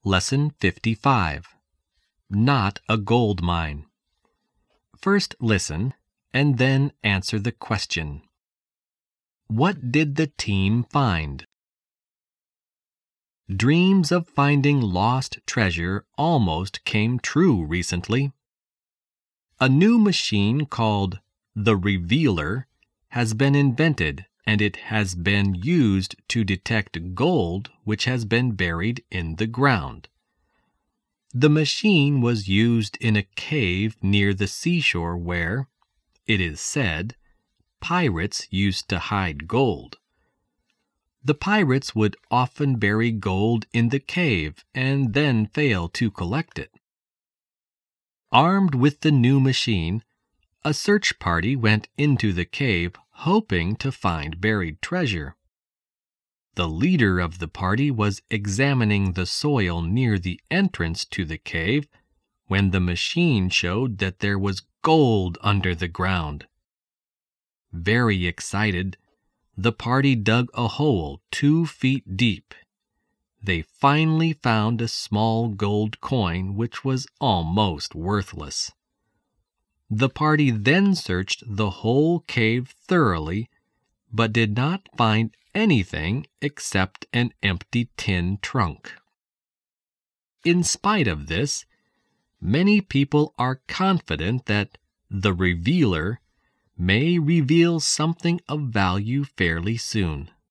Lesson 55. Not a Gold Mine. First listen, and then answer the question. What did the team find? Dreams of finding lost treasure almost came true recently. A new machine called the Revealer has been invented, and it has been used to detect gold which has been buried in the ground. The machine was used in a cave near the seashore where, it is said, pirates used to hide gold. The pirates would often bury gold in the cave and then fail to collect it. Armed with the new machine, a search party went into the cave hoping to find buried treasure. The leader of the party was examining the soil near the entrance to the cave when the machine showed that there was gold under the ground. Very excited, the party dug a hole 2 feet deep. They finally found a small gold coin which was almost worthless. The party then searched the whole cave thoroughly, but did not find anything except an empty tin trunk. In spite of this, many people are confident that the Revealer may reveal something of value fairly soon.